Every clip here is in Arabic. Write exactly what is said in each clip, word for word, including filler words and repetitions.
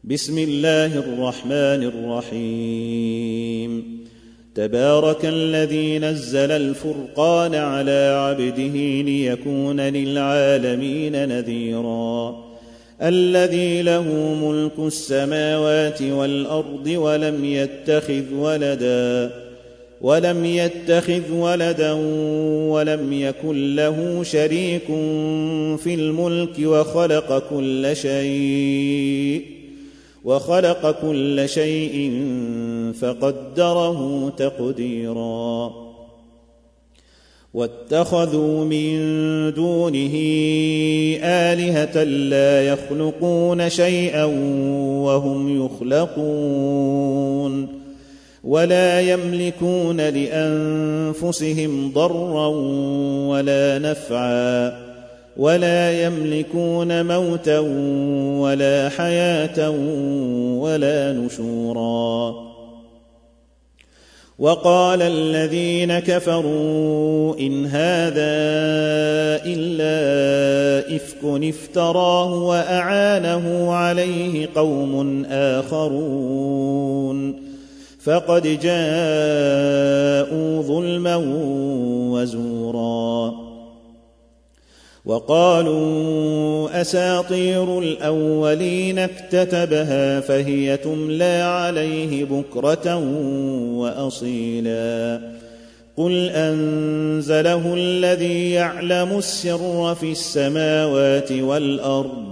بسم الله الرحمن الرحيم تبارك الذي نزل الفرقان على عبده ليكون للعالمين نذيرا الذي له ملك السماوات والأرض ولم يتخذ ولدا ولم يتخذ ولدا ولم يكن له شريك في الملك وخلق كل شيء وخلق كل شيء فقدره تقديرا واتخذوا من دونه آلهة لا يخلقون شيئا وهم يخلقون ولا يملكون لأنفسهم ضرا ولا نفعا ولا يملكون موتا ولا حياة ولا نشورا وقال الذين كفروا إن هذا إلا إفك افتراه وأعانه عليه قوم آخرون فقد جاءوا ظلما وزورا وقالوا أساطير الأولين اكتتبها فهي تملى عليه بكرة وأصيلا قل أنزله الذي يعلم السر في السماوات والأرض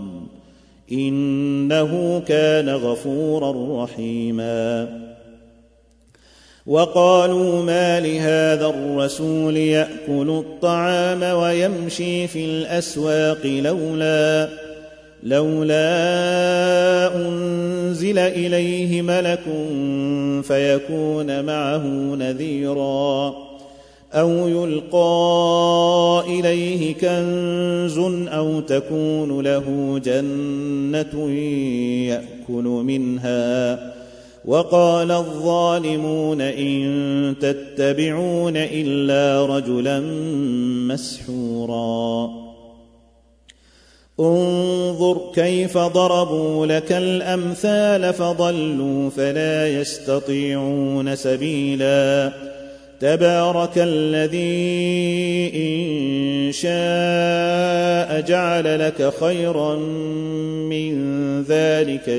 إنه كان غفورا رحيما وقالوا ما لهذا الرسول يأكل الطعام ويمشي في الأسواق لولا لولا أنزل إليه ملك فيكون معه نذيرا أو يلقى إليه كنز أو تكون له جنة يأكل منها وقال الظالمون إن تتبعون إلا رجلا مسحورا انظر كيف ضربوا لك الأمثال فضلوا فلا يستطيعون سبيلا تبارك الذي إن شاء جعل لك خيرا من ذلك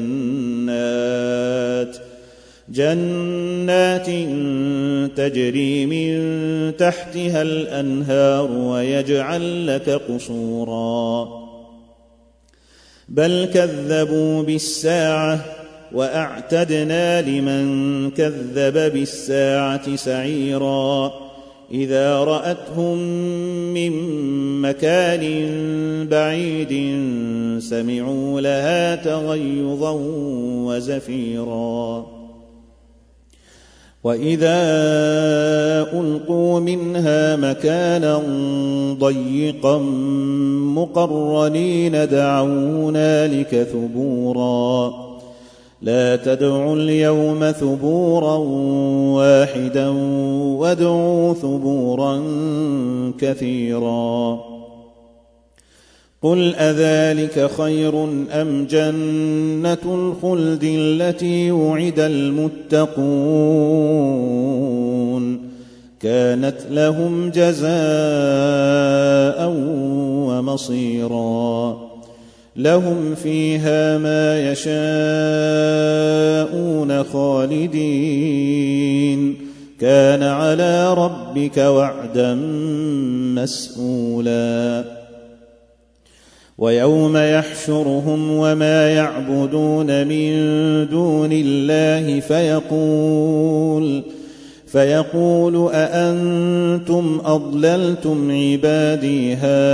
جنات جنات تجري من تحتها الأنهار ويجعل لك قصورا بل كذبوا بالساعة وأعتدنا لمن كذب بالساعة سعيرا إذا رأتهم من مكان بعيد سمعوا لها تغيظا وزفيرا وإذا ألقوا منها مكانا ضيقا مقرنين دعوا هنالك ثبورا لا تدعوا اليوم ثبورا واحدا وادعوا ثبورا كثيرا قل أذلك خير أم جنة الخلد التي وعد المتقون كانت لهم جزاء ومصيرا لهم فيها ما يشاءون خالدين كان على ربك وعدا مسئولا ويوم يحشرهم وما يعبدون من دون الله فيقول فيقول أأنتم أضللتم عبادي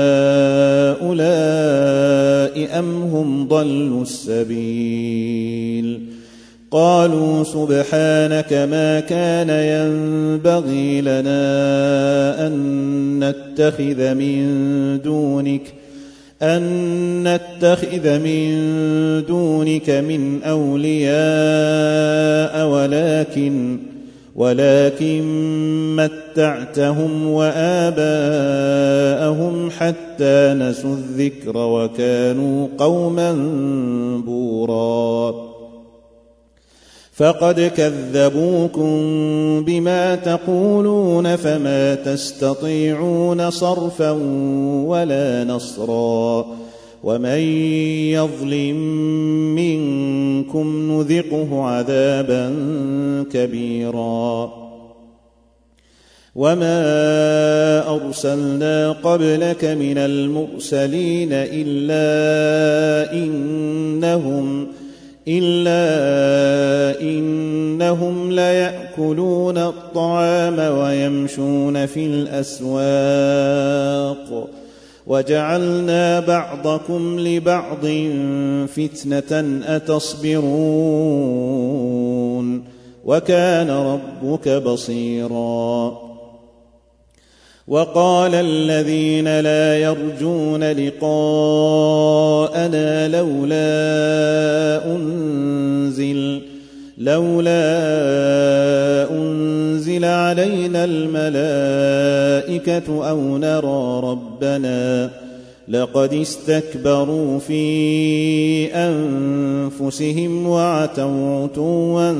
هؤلاء أم هم ضلوا السبيل قالوا سبحانك ما كان ينبغي لنا أن نتخذ من دونك أن نتخذ من دونك من أولياء ولكن ولكن متعتهم وآباءهم حتى نسوا الذكر وكانوا قوما بورا فقد كذبوكم بما تقولون فما تستطيعون صرفا ولا نصرا ومن يظلم منكم نذقه عذابا كبيرا وما أرسلنا قبلك من المرسلين إلا إنهم إلا إنهم ليأكلون الطعام ويمشون في الأسواق وجعلنا بعضكم لبعض فتنة أتصبرون وكان ربك بصيرا وقال الذين لا يرجون لقاءنا لولا أنزل لولا أنزل علينا الملائكة أو نرى ربنا لقد استكبروا في أنفسهم وعتوا عتوا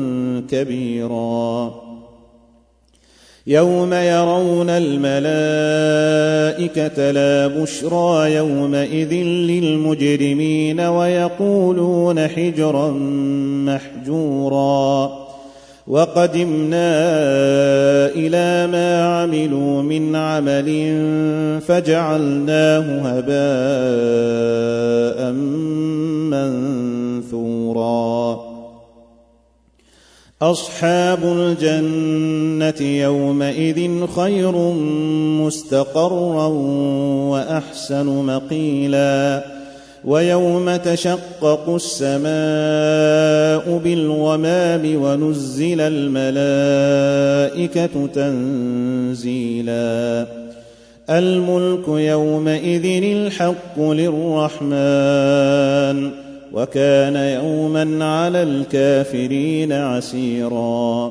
كبيرا يوم يرون الملائكة لا بشرى يومئذ للمجرمين ويقولون حجرا محجورا وقدمنا إلى ما عملوا من عمل فجعلناه هباء منثورا أصحاب الجنة يومئذ خير مستقرا وأحسن مقيلا ويوم تشقق السماء بالغمام ونزل الملائكة تنزيلا الملك يومئذ الحق للرحمن وكان يوما على الكافرين عسيرا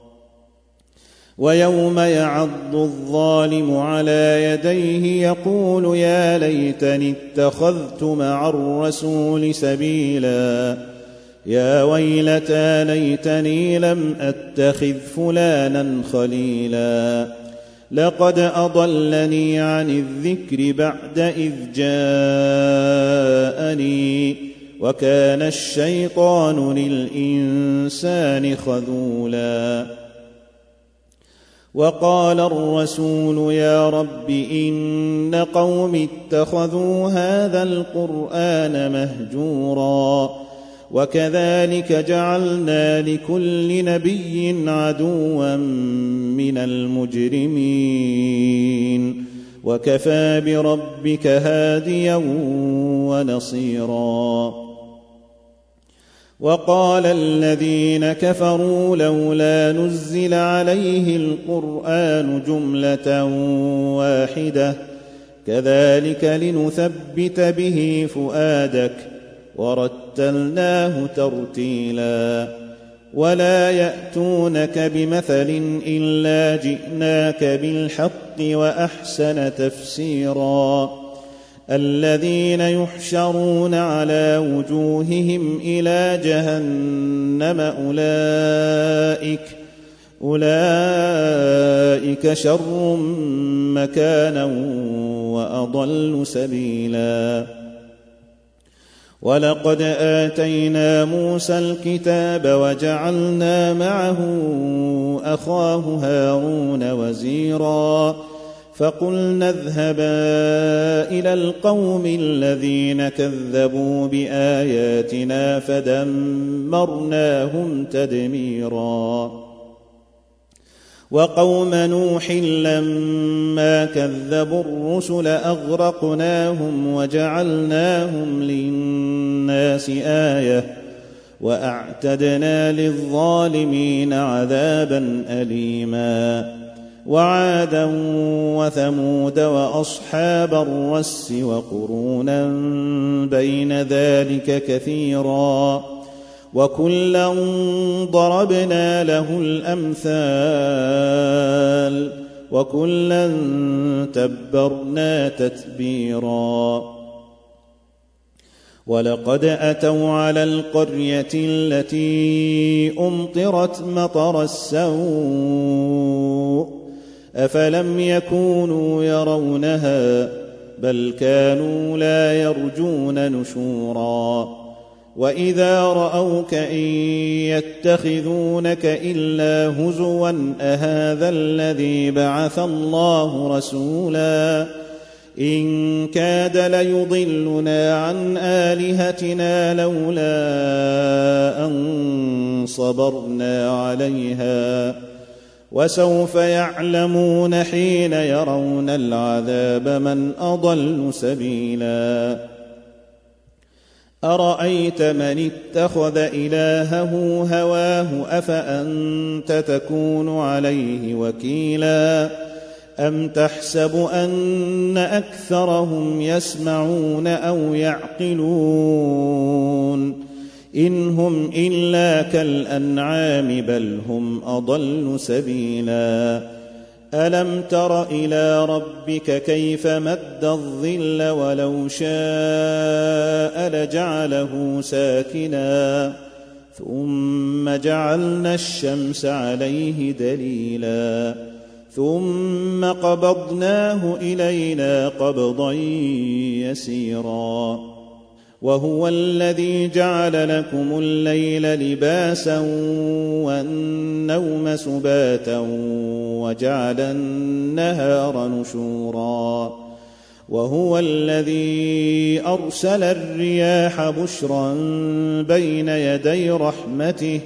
ويوم يعض الظالم على يديه يقول يا ليتني اتخذت مع الرسول سبيلا يا ويلتى ليتني لم أتخذ فلانا خليلا لقد أضلني عن الذكر بعد إذ جاءني وكان الشيطان للإنسان خذولا وقال الرسول يا رب إن قوم اتخذوا هذا القرآن مهجورا وكذلك جعلنا لكل نبي عدوا من المجرمين وكفى بربك هاديا ونصيرا وقال الذين كفروا لولا نزل عليه القرآن جملة واحدة كذلك لنثبت به فؤادك ورتلناه ترتيلا ولا يأتونك بمثل إلا جئناك بالحق وأحسن تفسيرا الذين يحشرون على وجوههم إلى جهنم أولئك أولئك شر مكانا وأضل سبيلا ولقد آتينا موسى الكتاب وجعلنا معه أخاه هارون وزيرا فقلنا اذهبا إلى القوم الذين كذبوا بآياتنا فدمرناهم تدميرا وقوم نوح لما كذبوا الرسل أغرقناهم وجعلناهم للناس آية وأعتدنا للظالمين عذابا أليما وعادا وثمود وأصحاب الرس وقرونا بين ذلك كثيرا وكلا ضربنا له الأمثال وكلا تبرنا تتبيرا ولقد أتوا على القرية التي أمطرت مطر السوء أفلم يكونوا يرونها بل كانوا لا يرجون نشورا وإذا رأوك إن يتخذونك إلا هزوا أهذا الذي بعث الله رسولا إن كاد ليضلنا عن آلهتنا لولا أن صبرنا عليها وسوف يعلمون حين يرون العذاب من أضل سبيلا أرأيت من اتخذ إلهه هواه أفأنت تكون عليه وكيلا أم تحسب أن أكثرهم يسمعون أو يعقلون إن هم إلا كالأنعام بل هم أضل سبيلا ألم تر إلى ربك كيف مد الظل ولو شاء لجعله ساكنا ثم جعلنا الشمس عليه دليلا ثم قبضناه إلينا قبضا يسيرا وهو الذي جعل لكم الليل لباسا والنوم سباتا وجعل النهار نشورا وهو الذي أرسل الرياح بشرا بين يدي رحمته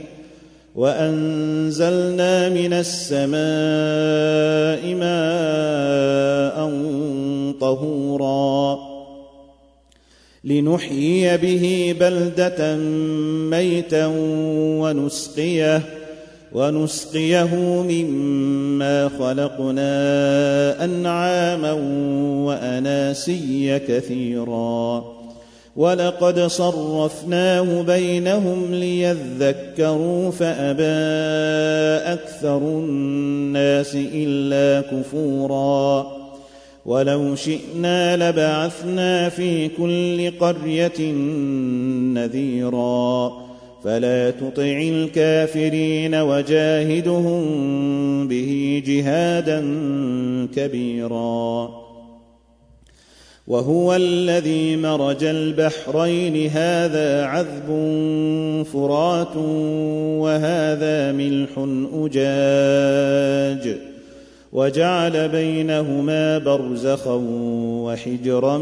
وأنزلنا من السماء ماء طهورا لنحيي به بلدة ميتا ونسقيه ونسقيه مما خلقنا أنعاما وأناسيا كثيرا ولقد صرفناه بينهم ليذكروا فأبى أكثر الناس إلا كفورا ولو شئنا لبعثنا في كل قرية نذيرا فلا تطع الكافرين وجاهدهم به جهادا كبيرا وهو الذي مرج البحرين هذا عذب فرات وهذا ملح أجاج وجعل بينهما برزخا وحجرا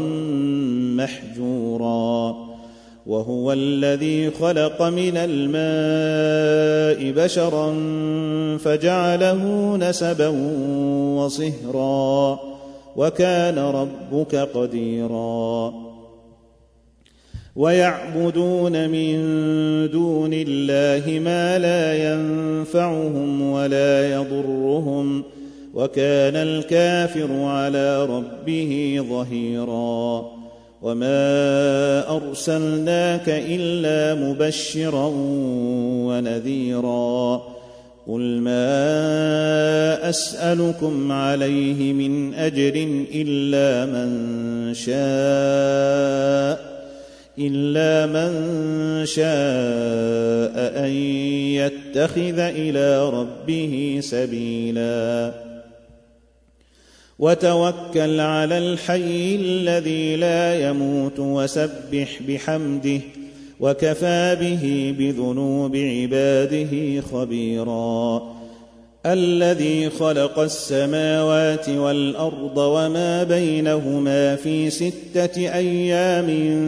محجورا وهو الذي خلق من الماء بشرا فجعله نسبا وصهرا وكان ربك قديرا ويعبدون من دون الله ما لا ينفعهم ولا يضرهم وكان الكافر على ربه ظهيرا وما أرسلناك إلا مبشرا ونذيرا قل ما أسألكم عليه من أجر إلا من شاء إلا من شاء أن يتخذ إلى ربه سبيلا وتوكل على الحي الذي لا يموت وسبح بحمده وكفى به بذنوب عباده خبيرا الذي خلق السماوات والأرض وما بينهما في ستة أيام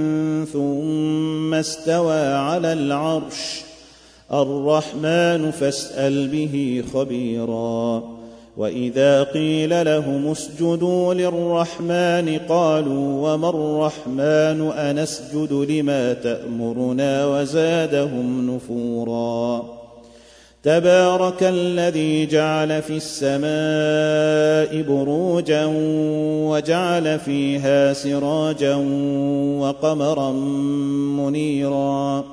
ثم استوى على العرش الرحمن فاسأل به خبيرا وإذا قيل لهم اسجدوا للرحمن قالوا وما الرحمن أنسجد لما تأمرنا وزادهم نفورا تبارك الذي جعل في السماء بروجا وجعل فيها سراجا وقمرا منيرا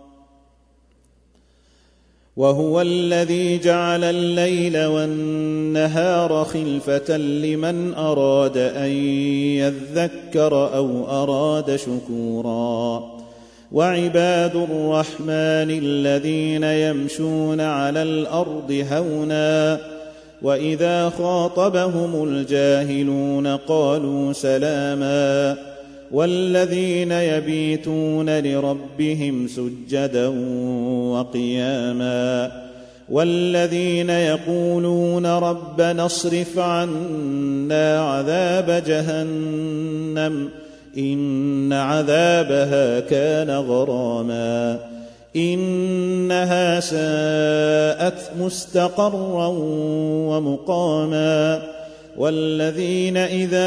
وهو الذي جعل الليل والنهار خلفة لمن أراد أن يذكر أو أراد شكورا وعباد الرحمن الذين يمشون على الأرض هونا وإذا خاطبهم الجاهلون قالوا سلاما والذين يبيتون لربهم سجدا وقياما والذين يقولون ربنا اصرف عنا عذاب جهنم إن عذابها كان غراما إنها ساءت مستقرا ومقاما والذين إذا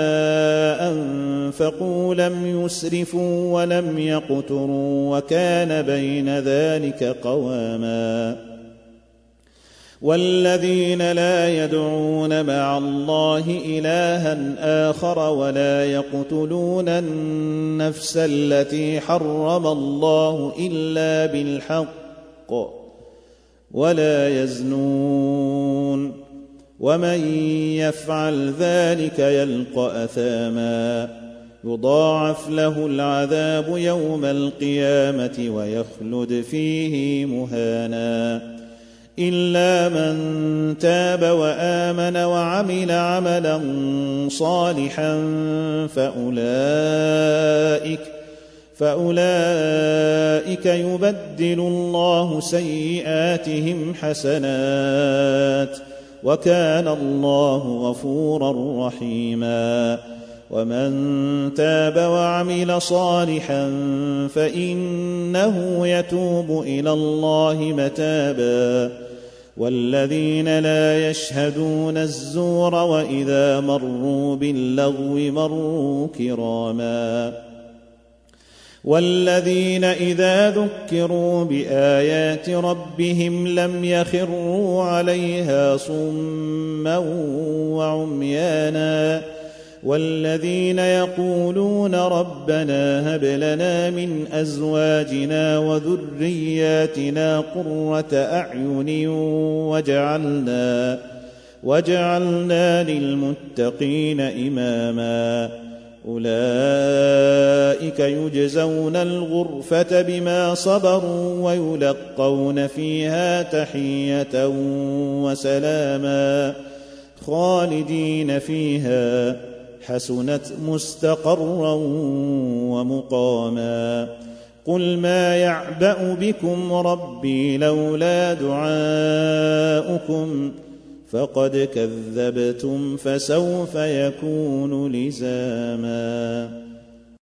أنفقوا لم يسرفوا ولم يقتروا وكان بين ذلك قواما والذين لا يدعون مع الله إلها آخر ولا يقتلون النفس التي حرم الله إلا بالحق ولا يزنون ومن يفعل ذلك يلقى أثاما يضاعف له العذاب يوم القيامة ويخلد فيه مهانا إلا من تاب وآمن وعمل عملا صالحا فأولئك فأولئك يبدل الله سيئاتهم حسنات وكان الله غفورا رحيما ومن تاب وعمل صالحا فإنه يتوب إلى الله متابا والذين لا يشهدون الزور وإذا مروا باللغو مروا كراما والذين إذا ذكروا بآيات ربهم لم يخروا عليها صما وعميانا والذين يقولون ربنا هب لنا من أزواجنا وذرياتنا قرة أعين وجعلنا, وجعلنا للمتقين إماما أولئك يجزون الغرفة بما صبروا ويلقون فيها تحية وسلاما خالدين فيها حسنت مستقرا ومقاما قل ما يعبأ بكم ربي لولا دعاؤكم فقد كذبتم فسوف يكون لزاما.